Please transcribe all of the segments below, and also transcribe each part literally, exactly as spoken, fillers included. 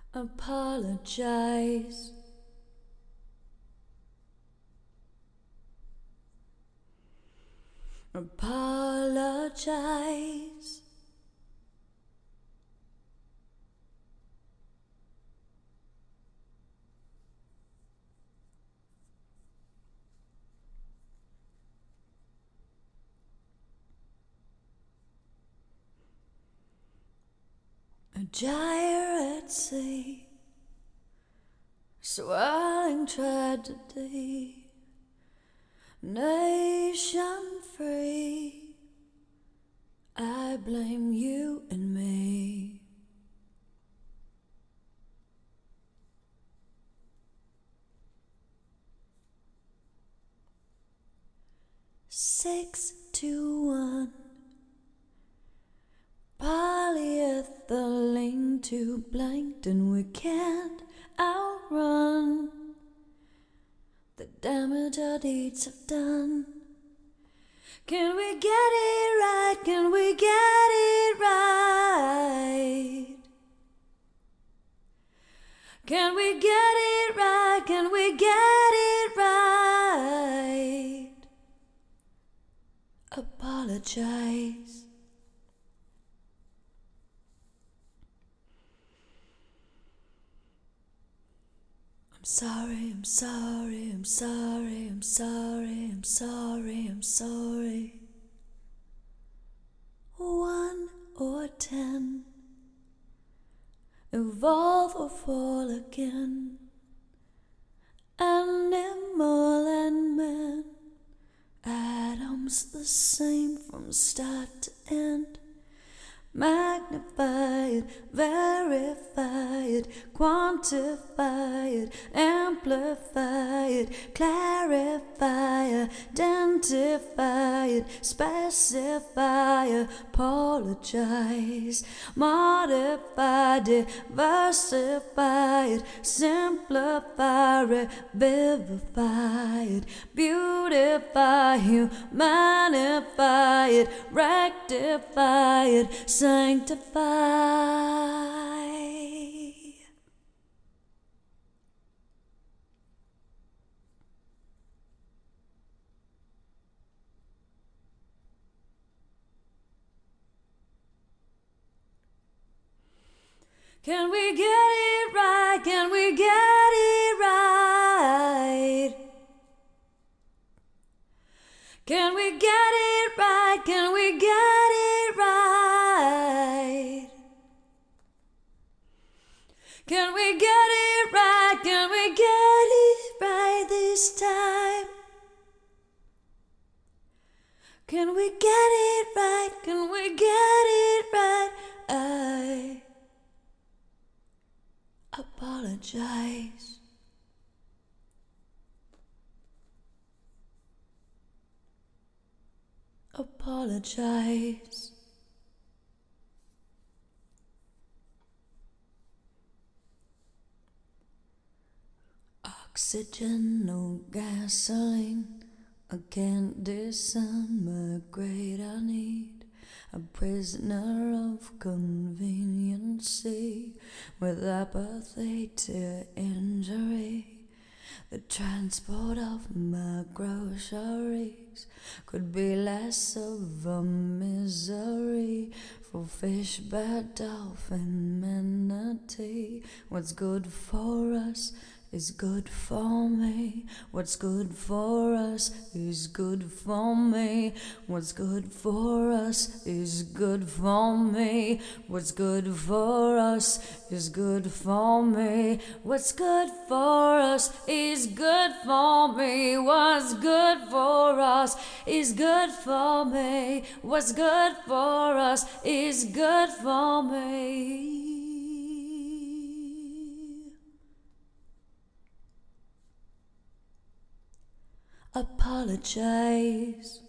Apologize. Apologize. A gyre at sea, swelling tragedy, nation free, I blame you and me. Six to one, polyethylene to plankton, we can't outrun the damage our deeds have done. Can we get it right? Can we get it right? Can we get it right? Can we get it right? Apologize. I'm sorry, I'm sorry, I'm sorry, I'm sorry, I'm sorry, I'm sorry. One or ten, evolve or fall again. Animal and man, atoms the same from start to end. Magnify it, verify it, quantify it, amplify it, clarify, identify it, specify, apologize, modify, diversify it, simplify, revivify it, beautify, humanify it, rectify it, sanctify. Can we get it right? Can we get it right? Can we get it right? Can we get it right? Can we get it right? Can we get it right this time? Can we get it right? Can we get it right? I apologize. Apologize. Oxygen, no gasoline. I can't disintegrate. I need a prisoner of conveniency with apathy to injury. The transport of my groceries could be less of a misery for fish, bird, dolphin, manatee. What's good for us is good for me. What's good for us is good for me. What's good for us is good for me. What's good for us is good for me. What's good for us is good for me. What's good for us is good for me. What's good for us is good for me. Apologize.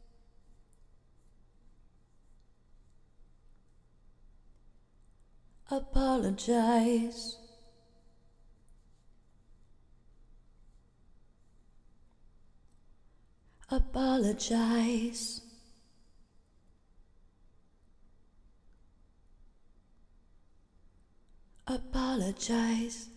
Apologize. Apologize. apologize.